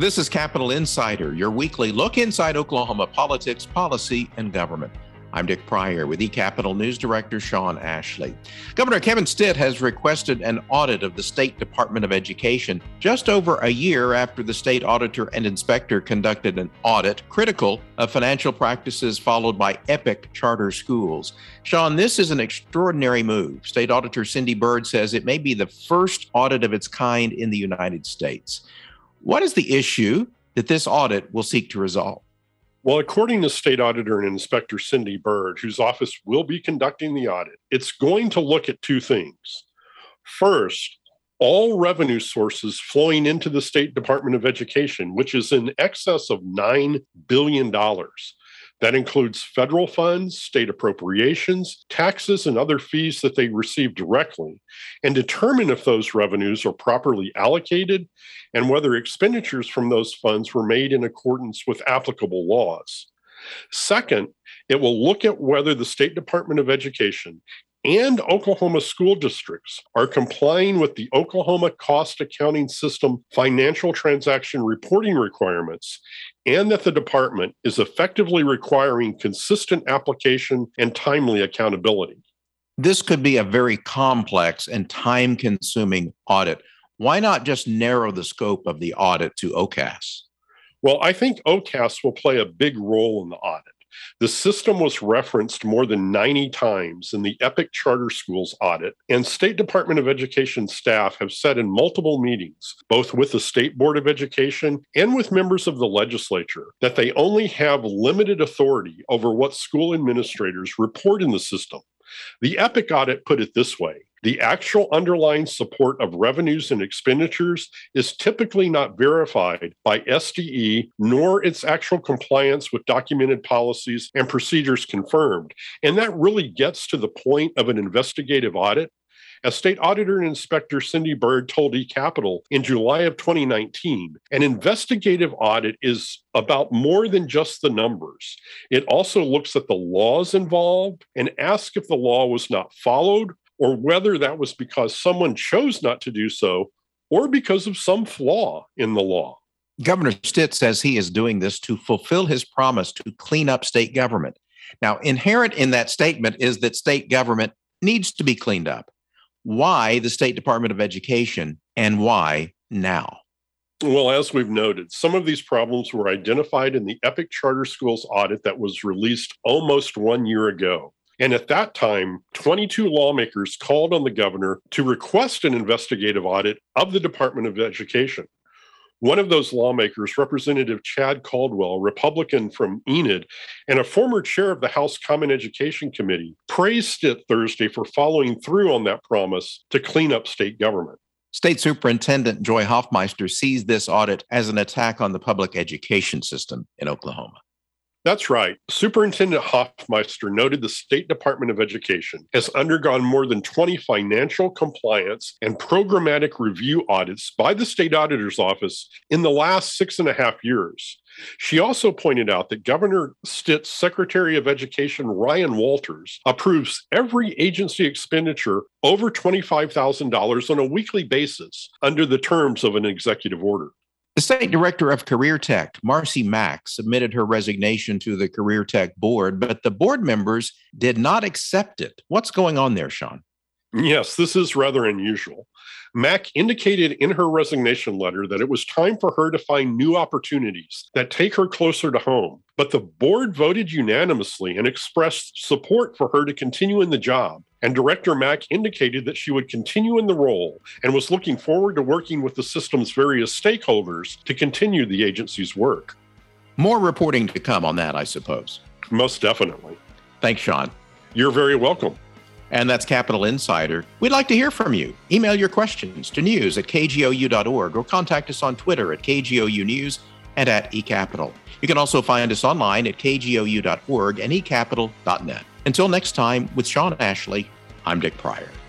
This is Capitol Insider, your weekly look inside Oklahoma politics, policy, and government. I'm Dick Pryor with eCapitol News Director Shawn Ashley. Governor Kevin Stitt has requested an audit of the State Department of Education just over a year after the state auditor and inspector conducted an audit critical of financial practices followed by Epic charter schools. Shawn, this is an extraordinary move. State Auditor Cindy Byrd says it may be the first audit of its kind in the United States. What is the issue that this audit will seek to resolve? Well, according to State Auditor and Inspector Cindy Byrd, whose office will be conducting the audit, it's going to look at two things. First, all revenue sources flowing into the State Department of Education, which is in excess of $9 billion. That includes federal funds, state appropriations, taxes, and other fees that they receive directly, and determine if those revenues are properly allocated and whether expenditures from those funds were made in accordance with applicable laws. Second, it will look at whether the State Department of Education and Oklahoma school districts are complying with the Oklahoma Cost Accounting System financial transaction reporting requirements, and that the department is effectively requiring consistent application and timely accountability. This could be a very complex and time-consuming audit. Why not just narrow the scope of the audit to OCAS? Well, I think OCAS will play a big role in the audit. The system was referenced more than 90 times in the Epic Charter Schools audit, and State Department of Education staff have said in multiple meetings, both with the State Board of Education and with members of the legislature, that they only have limited authority over what school administrators report in the system. The Epic audit put it this way: the actual underlying support of revenues and expenditures is typically not verified by SDE, nor its actual compliance with documented policies and procedures confirmed. And that really gets to the point of an investigative audit. As State Auditor and Inspector Cindy Byrd told eCapitol in July of 2019, an investigative audit is about more than just the numbers. It also looks at the laws involved and asks if the law was not followed, or whether that was because someone chose not to do so, or because of some flaw in the law. Governor Stitt says he is doing this to fulfill his promise to clean up state government. Now, inherent in that statement is that state government needs to be cleaned up. Why the State Department of Education, and why now? Well, as we've noted, some of these problems were identified in the Epic Charter Schools audit that was released almost 1 year ago. And at that time, 22 lawmakers called on the governor to request an investigative audit of the Department of Education. One of those lawmakers, Representative Chad Caldwell, Republican from Enid, and a former chair of the House Common Education Committee, praised Stitt Thursday for following through on that promise to clean up state government. State Superintendent Joy Hoffmeister sees this audit as an attack on the public education system in Oklahoma. That's right. Superintendent Hoffmeister noted the State Department of Education has undergone more than 20 financial compliance and programmatic review audits by the State Auditor's Office in the last 6.5 years. She also pointed out that Governor Stitt's Secretary of Education, Ryan Walters, approves every agency expenditure over $25,000 on a weekly basis under the terms of an executive order. The State Director of Career Tech, Marcy Mack, submitted her resignation to the Career Tech board, but the board members did not accept it. What's going on there, Shawn? Yes, this is rather unusual. Mack indicated in her resignation letter that it was time for her to find new opportunities that take her closer to home. But the board voted unanimously and expressed support for her to continue in the job. And Director Mack indicated that she would continue in the role and was looking forward to working with the system's various stakeholders to continue the agency's work. More reporting to come on that, I suppose. Most definitely. Thanks, Shawn. You're very welcome. And that's Capitol Insider. We'd like to hear from you. Email your questions to news@kgou.org or contact us on Twitter at KGOU News and at eCapitol. You can also find us online at kgou.org and eCapitol.net. Until next time, with Shawn Ashley, I'm Dick Pryor.